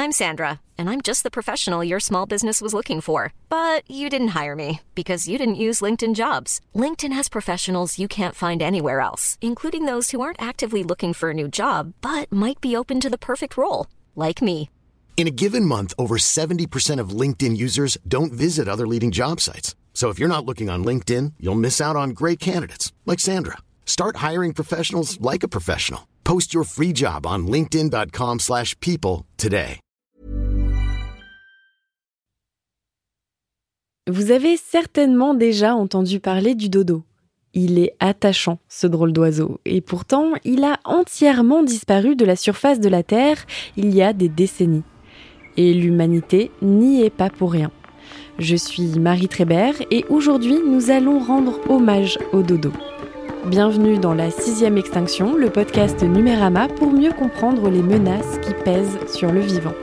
I'm Sandra, and I'm just the professional your small business was looking for. But you didn't hire me because you didn't use LinkedIn Jobs. LinkedIn has professionals you can't find anywhere else, including those who aren't actively looking for a new job, but might be open to the perfect role, like me. In a given month, over 70% of LinkedIn users don't visit other leading job sites. So if you're not looking on LinkedIn, you'll miss out on great candidates like Sandra. Start hiring professionals like a professional. Post your free job on linkedin.com/people today. Vous avez certainement déjà entendu parler du dodo. Il est attachant, ce drôle d'oiseau, et pourtant, il a entièrement disparu de la surface de la Terre il y a des décennies. Et l'humanité n'y est pas pour rien. Je suis Marie Trébert et aujourd'hui, nous allons rendre hommage au dodo. Bienvenue dans la 6e extinction, le podcast Numérama pour mieux comprendre les menaces qui pèsent sur le vivant.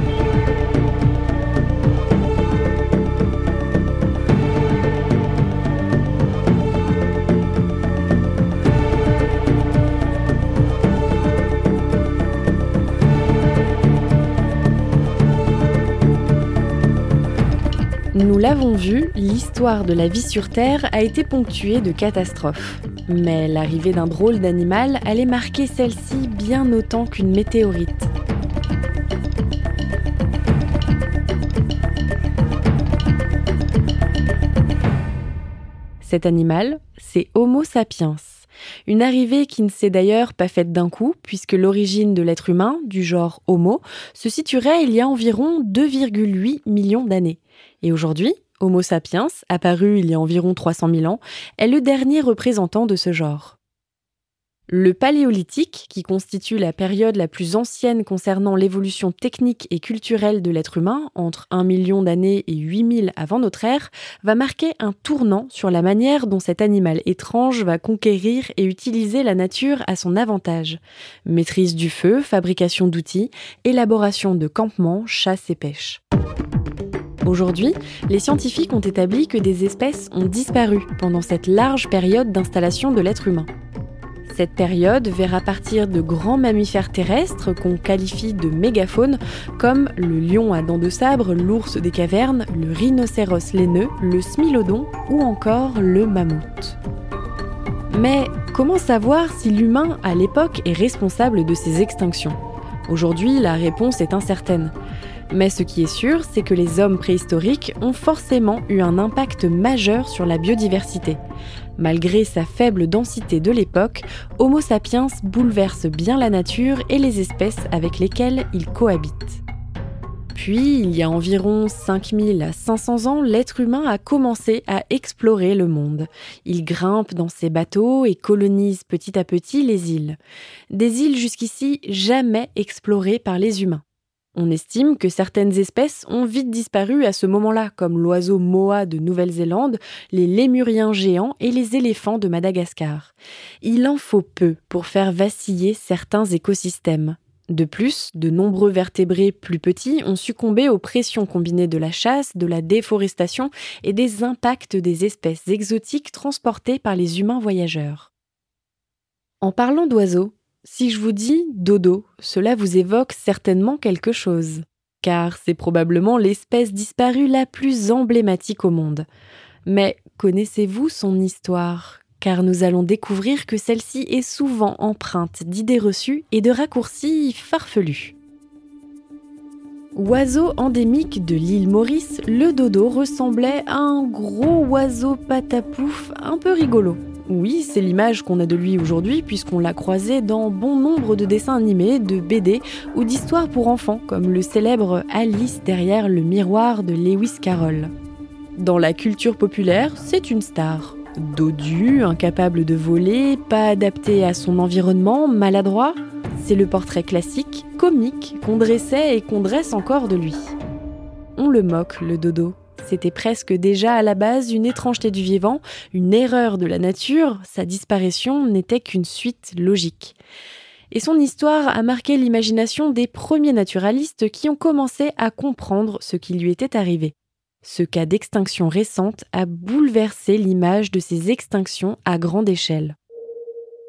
Nous l'avons vu, l'histoire de la vie sur Terre a été ponctuée de catastrophes. Mais l'arrivée d'un drôle d'animal allait marquer celle-ci bien autant qu'une météorite. Cet animal, c'est Homo sapiens. Une arrivée qui ne s'est d'ailleurs pas faite d'un coup, puisque l'origine de l'être humain, du genre Homo, se situerait il y a environ 2,8 millions d'années. Et aujourd'hui, Homo sapiens, apparu il y a environ 300 000 ans, est le dernier représentant de ce genre. Le Paléolithique, qui constitue la période la plus ancienne concernant l'évolution technique et culturelle de l'être humain, entre 1 million d'années et 8000 avant notre ère, va marquer un tournant sur la manière dont cet animal étrange va conquérir et utiliser la nature à son avantage. Maîtrise du feu, fabrication d'outils, élaboration de campements, chasse et pêche. Aujourd'hui, les scientifiques ont établi que des espèces ont disparu pendant cette large période d'installation de l'être humain. Cette période verra partir de grands mammifères terrestres qu'on qualifie de mégafaune, comme le lion à dents de sabre, l'ours des cavernes, le rhinocéros laineux, le smilodon ou encore le mammouth. Mais comment savoir si l'humain, à l'époque, est responsable de ces extinctions ? Aujourd'hui, la réponse est incertaine. Mais ce qui est sûr, c'est que les hommes préhistoriques ont forcément eu un impact majeur sur la biodiversité. Malgré sa faible densité de l'époque, Homo sapiens bouleverse bien la nature et les espèces avec lesquelles il cohabite. Puis, il y a environ 5000 à 500 ans, l'être humain a commencé à explorer le monde. Il grimpe dans ses bateaux et colonise petit à petit les îles. Des îles jusqu'ici jamais explorées par les humains. On estime que certaines espèces ont vite disparu à ce moment-là, comme l'oiseau moa de Nouvelle-Zélande, les lémuriens géants et les éléphants de Madagascar. Il en faut peu pour faire vaciller certains écosystèmes. De plus, de nombreux vertébrés plus petits ont succombé aux pressions combinées de la chasse, de la déforestation et des impacts des espèces exotiques transportées par les humains voyageurs. En parlant d'oiseaux, si je vous dis dodo, cela vous évoque certainement quelque chose, car c'est probablement l'espèce disparue la plus emblématique au monde. Mais connaissez-vous son histoire ? Car nous allons découvrir que celle-ci est souvent empreinte d'idées reçues et de raccourcis farfelus. Oiseau endémique de l'île Maurice, le dodo ressemblait à un gros oiseau patapouf un peu rigolo. Oui, c'est l'image qu'on a de lui aujourd'hui puisqu'on l'a croisé dans bon nombre de dessins animés, de BD ou d'histoires pour enfants comme le célèbre Alice derrière le miroir de Lewis Carroll. Dans la culture populaire, c'est une star. Dodu, incapable de voler, pas adapté à son environnement, maladroit, c'est le portrait classique, comique, qu'on dressait et qu'on dresse encore de lui. On le moque, le dodo. C'était presque déjà à la base une étrangeté du vivant, une erreur de la nature, sa disparition n'était qu'une suite logique. Et son histoire a marqué l'imagination des premiers naturalistes qui ont commencé à comprendre ce qui lui était arrivé. Ce cas d'extinction récente a bouleversé l'image de ces extinctions à grande échelle.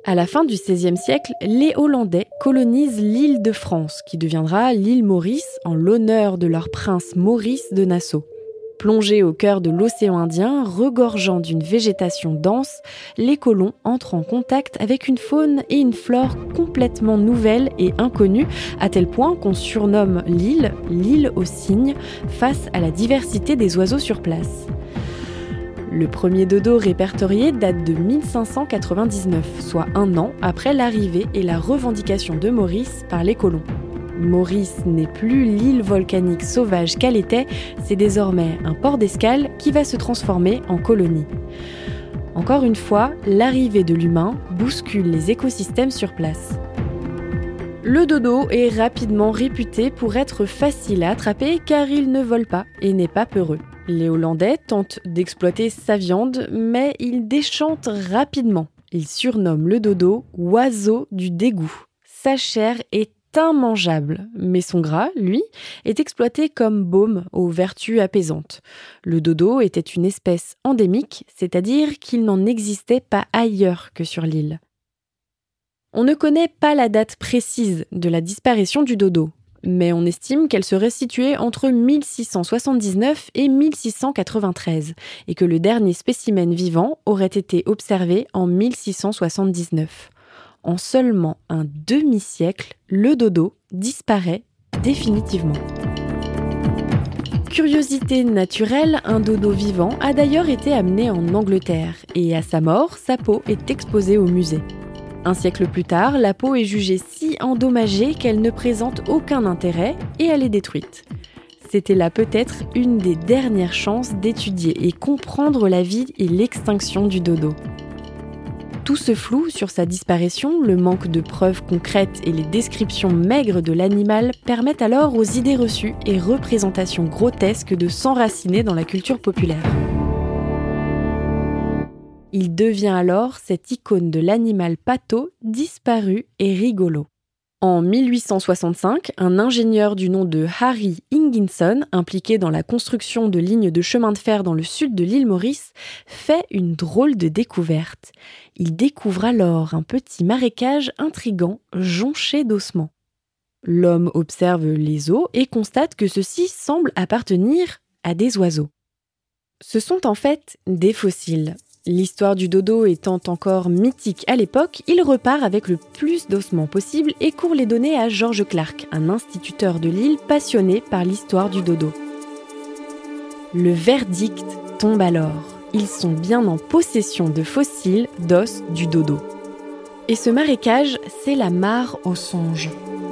À la fin du XVIe siècle, les Hollandais colonisent l'île de France, qui deviendra l'île Maurice en l'honneur de leur prince Maurice de Nassau. Plongés au cœur de l'océan Indien, regorgeant d'une végétation dense, les colons entrent en contact avec une faune et une flore complètement nouvelles et inconnues, à tel point qu'on surnomme l'île aux cygnes, face à la diversité des oiseaux sur place. Le premier dodo répertorié date de 1599, soit 1 an après l'arrivée et la revendication de Maurice par les colons. Maurice n'est plus l'île volcanique sauvage qu'elle était, c'est désormais un port d'escale qui va se transformer en colonie. Encore une fois, l'arrivée de l'humain bouscule les écosystèmes sur place. Le dodo est rapidement réputé pour être facile à attraper car il ne vole pas et n'est pas peureux. Les Hollandais tentent d'exploiter sa viande, mais ils déchantent rapidement. Ils surnomment le dodo « oiseau du dégoût ». Sa chair est immangeable, mais son gras, lui, est exploité comme baume aux vertus apaisantes. Le dodo était une espèce endémique, c'est-à-dire qu'il n'en existait pas ailleurs que sur l'île. On ne connaît pas la date précise de la disparition du dodo, mais on estime qu'elle serait située entre 1679 et 1693 et que le dernier spécimen vivant aurait été observé en 1679. En seulement un demi-siècle, le dodo disparaît définitivement. Curiosité naturelle, un dodo vivant a d'ailleurs été amené en Angleterre et à sa mort, sa peau est exposée au musée. Un siècle plus tard, la peau est jugée si endommagée qu'elle ne présente aucun intérêt et elle est détruite. C'était là peut-être une des dernières chances d'étudier et comprendre la vie et l'extinction du dodo. Tout ce flou sur sa disparition, le manque de preuves concrètes et les descriptions maigres de l'animal permettent alors aux idées reçues et représentations grotesques de s'enraciner dans la culture populaire. Il devient alors cette icône de l'animal pâteau, disparu et rigolo. En 1865, un ingénieur du nom de Harry Higginson, impliqué dans la construction de lignes de chemin de fer dans le sud de l'île Maurice, fait une drôle de découverte. Il découvre alors un petit marécage intrigant, jonché d'ossements. L'homme observe les os et constate que ceux-ci semblent appartenir à des oiseaux. Ce sont en fait des fossiles. L'histoire du dodo étant encore mythique à l'époque, il repart avec le plus d'ossements possible et court les donner à George Clark, un instituteur de l'île passionné par l'histoire du dodo. Le verdict tombe alors. Ils sont bien en possession de fossiles d'os du dodo. Et ce marécage, c'est la mare aux songes.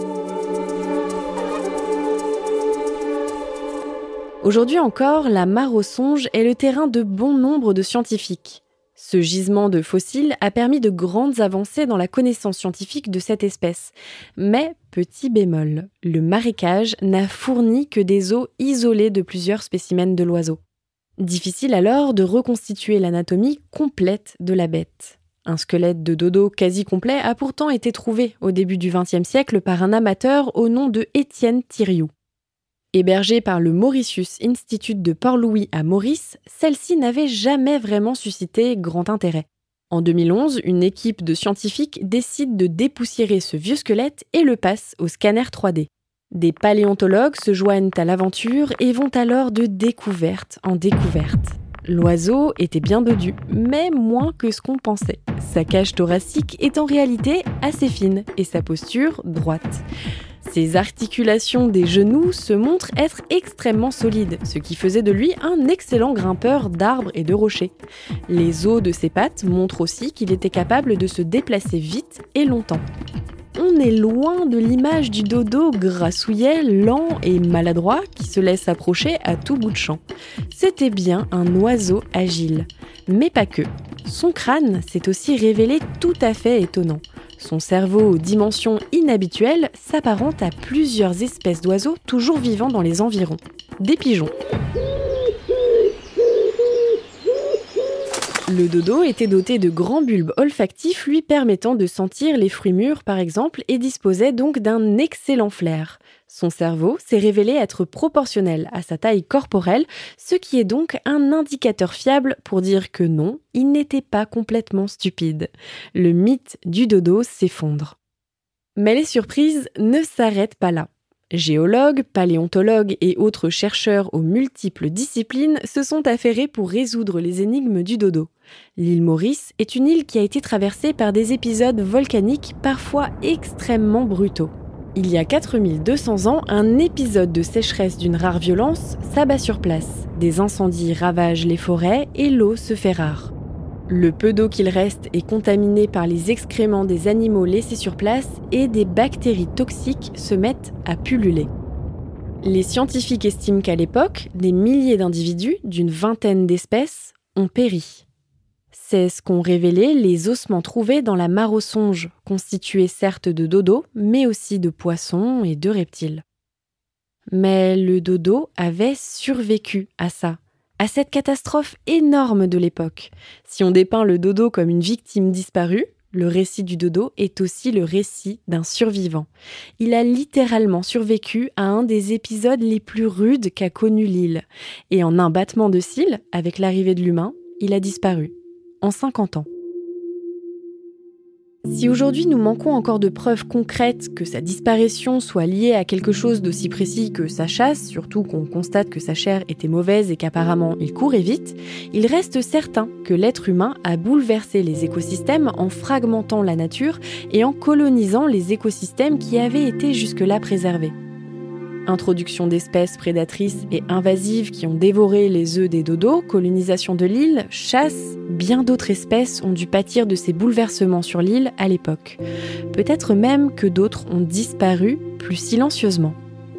Aujourd'hui encore, la mare aux songes est le terrain de bon nombre de scientifiques. Ce gisement de fossiles a permis de grandes avancées dans la connaissance scientifique de cette espèce. Mais, petit bémol, le marécage n'a fourni que des os isolés de plusieurs spécimens de l'oiseau. Difficile alors de reconstituer l'anatomie complète de la bête. Un squelette de dodo quasi complet a pourtant été trouvé au début du XXe siècle par un amateur au nom de Étienne Thiriou. Hébergée par le Mauritius Institute de Port-Louis à Maurice, celle-ci n'avait jamais vraiment suscité grand intérêt. En 2011, une équipe de scientifiques décide de dépoussiérer ce vieux squelette et le passe au scanner 3D. Des paléontologues se joignent à l'aventure et vont alors de découverte en découverte. L'oiseau était bien dodu, mais moins que ce qu'on pensait. Sa cage thoracique est en réalité assez fine et sa posture droite. Ses articulations des genoux se montrent être extrêmement solides, ce qui faisait de lui un excellent grimpeur d'arbres et de rochers. Les os de ses pattes montrent aussi qu'il était capable de se déplacer vite et longtemps. On est loin de l'image du dodo grassouillet, lent et maladroit qui se laisse approcher à tout bout de champ. C'était bien un oiseau agile. Mais pas que. Son crâne s'est aussi révélé tout à fait étonnant. Son cerveau aux dimensions inhabituelles s'apparente à plusieurs espèces d'oiseaux toujours vivants dans les environs. Des pigeons. Le Le dodo était doté de grands bulbes olfactifs lui permettant de sentir les fruits mûrs par exemple et disposait donc d'un excellent flair. Son cerveau s'est révélé être proportionnel à sa taille corporelle, ce qui est donc un indicateur fiable pour dire que non, il n'était pas complètement stupide. Le mythe du dodo s'effondre. Mais les surprises ne s'arrêtent pas là. Géologues, paléontologues et autres chercheurs aux multiples disciplines se sont affairés pour résoudre les énigmes du dodo. L'île Maurice est une île qui a été traversée par des épisodes volcaniques parfois extrêmement brutaux. Il y a 4200 ans, un épisode de sécheresse d'une rare violence s'abat sur place. Des incendies ravagent les forêts et l'eau se fait rare. Le peu d'eau qu'il reste est contaminé par les excréments des animaux laissés sur place et des bactéries toxiques se mettent à pulluler. Les scientifiques estiment qu'à l'époque, des milliers d'individus, d'une vingtaine d'espèces, ont péri. C'est ce qu'ont révélé les ossements trouvés dans la mare aux songes, constitués certes de dodo, mais aussi de poissons et de reptiles. Mais le dodo avait survécu à ça. À cette catastrophe énorme de l'époque. Si on dépeint le dodo comme une victime disparue, le récit du dodo est aussi le récit d'un survivant. Il a littéralement survécu à un des épisodes les plus rudes qu'a connu l'île. Et en un battement de cils, avec l'arrivée de l'humain, il a disparu. En 50 ans. Si aujourd'hui nous manquons encore de preuves concrètes que sa disparition soit liée à quelque chose d'aussi précis que sa chasse, surtout qu'on constate que sa chair était mauvaise et qu'apparemment il courait vite, il reste certain que l'être humain a bouleversé les écosystèmes en fragmentant la nature et en colonisant les écosystèmes qui avaient été jusque-là préservés. Introduction d'espèces prédatrices et invasives qui ont dévoré les œufs des dodos, colonisation de l'île, chasse, bien d'autres espèces ont dû pâtir de ces bouleversements sur l'île à l'époque. Peut-être même que d'autres ont disparu plus silencieusement.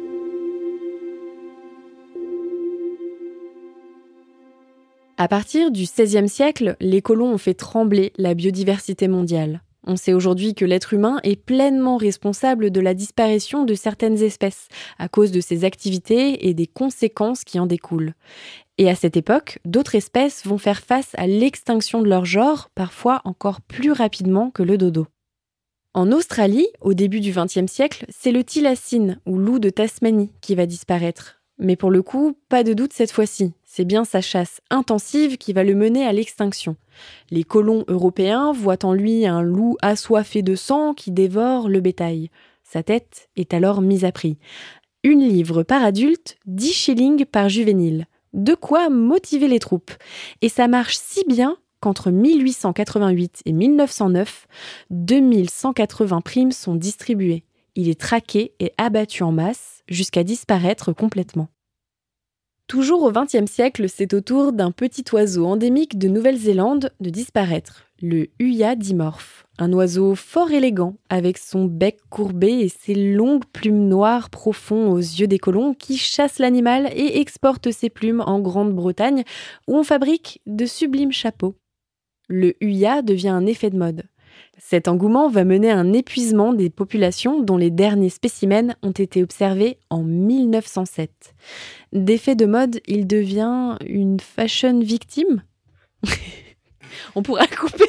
À partir du XVIe siècle, les colons ont fait trembler la biodiversité mondiale. On sait aujourd'hui que l'être humain est pleinement responsable de la disparition de certaines espèces à cause de ses activités et des conséquences qui en découlent. Et à cette époque, d'autres espèces vont faire face à l'extinction de leur genre, parfois encore plus rapidement que le dodo. En Australie, au début du XXe siècle, c'est le thylacine ou loup de Tasmanie qui va disparaître. Mais pour le coup, pas de doute cette fois-ci. C'est bien sa chasse intensive qui va le mener à l'extinction. Les colons européens voient en lui un loup assoiffé de sang qui dévore le bétail. Sa tête est alors mise à prix. 1 livre par adulte, 10 shillings par juvénile. De quoi motiver les troupes. Et ça marche si bien qu'entre 1888 et 1909, 2180 primes sont distribuées. Il est traqué et abattu en masse jusqu'à disparaître complètement. Toujours au XXe siècle, c'est au tour d'un petit oiseau endémique de Nouvelle-Zélande de disparaître, le Huia dimorphe. Un oiseau fort élégant, avec son bec courbé et ses longues plumes noires profondes aux yeux des colons qui chassent l'animal et exportent ses plumes en Grande-Bretagne, où on fabrique de sublimes chapeaux. Le Huia devient un effet de mode. Cet engouement va mener à un épuisement des populations dont les derniers spécimens ont été observés en 1907. D'effet de mode, il devient une fashion victime. On pourra couper.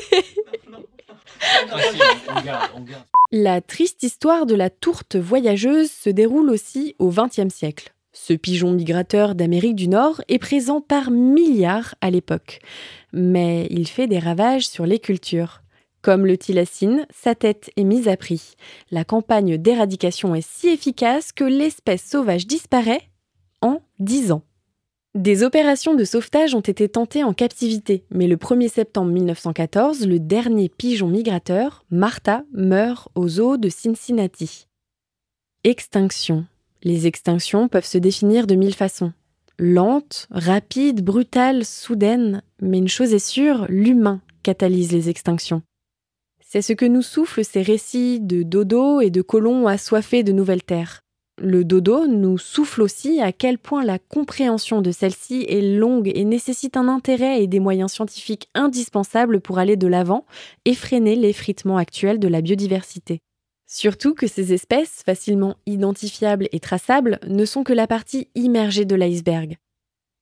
La triste histoire de la tourte voyageuse se déroule aussi au XXe siècle. Ce pigeon migrateur d'Amérique du Nord est présent par milliards à l'époque. Mais il fait des ravages sur les cultures. Comme le thylacine, sa tête est mise à prix. La campagne d'éradication est si efficace que l'espèce sauvage disparaît en 10 ans. Des opérations de sauvetage ont été tentées en captivité, mais le 1er septembre 1914, le dernier pigeon migrateur, Martha, meurt aux zoo de Cincinnati. Extinction. Les extinctions peuvent se définir de 1000 façons. Lente, rapide, brutale, soudaine, mais une chose est sûre, l'humain catalyse les extinctions. C'est ce que nous soufflent ces récits de dodo et de colons assoiffés de nouvelles terres. Le dodo nous souffle aussi à quel point la compréhension de celle-ci est longue et nécessite un intérêt et des moyens scientifiques indispensables pour aller de l'avant et freiner l'effritement actuel de la biodiversité. Surtout que ces espèces, facilement identifiables et traçables, ne sont que la partie immergée de l'iceberg.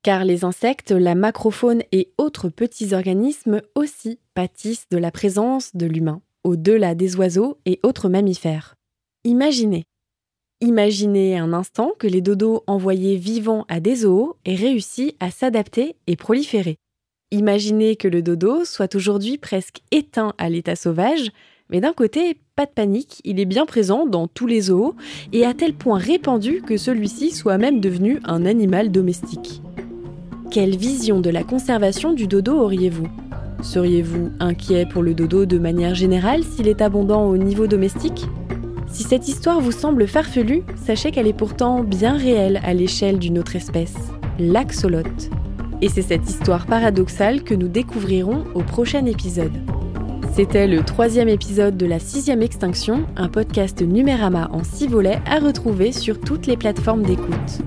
Car les insectes, la macrofaune et autres petits organismes aussi pâtissent de la présence de l'humain, au-delà des oiseaux et autres mammifères. Imaginez un instant que les dodos envoyés vivants à des zoos aient réussi à s'adapter et proliférer. Imaginez que le dodo soit aujourd'hui presque éteint à l'état sauvage, mais d'un côté, pas de panique, il est bien présent dans tous les zoos et à tel point répandu que celui-ci soit même devenu un animal domestique. Quelle vision de la conservation du dodo auriez-vous ? Seriez-vous inquiet pour le dodo de manière générale s'il est abondant au niveau domestique ? Si cette histoire vous semble farfelue, sachez qu'elle est pourtant bien réelle à l'échelle d'une autre espèce, l'axolote. Et c'est cette histoire paradoxale que nous découvrirons au prochain épisode. C'était le 3e épisode de la 6e extinction, un podcast Numérama en 6 volets à retrouver sur toutes les plateformes d'écoute.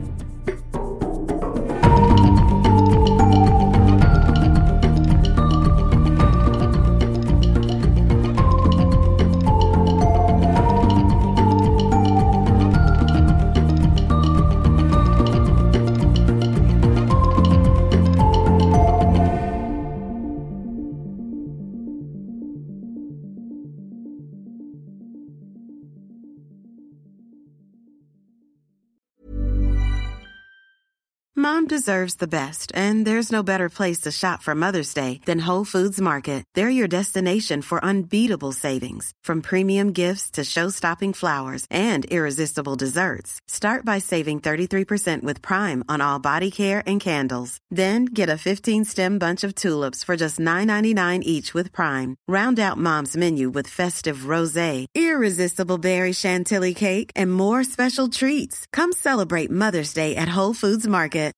Mom deserves the best, and there's no better place to shop for Mother's Day than Whole Foods Market. They're your destination for unbeatable savings, from premium gifts to show-stopping flowers and irresistible desserts. Start by saving 33% with Prime on all body care and candles. Then get a 15-stem bunch of tulips for just $9.99 each with Prime. Round out Mom's menu with festive rosé, irresistible berry chantilly cake, and more special treats. Come celebrate Mother's Day at Whole Foods Market.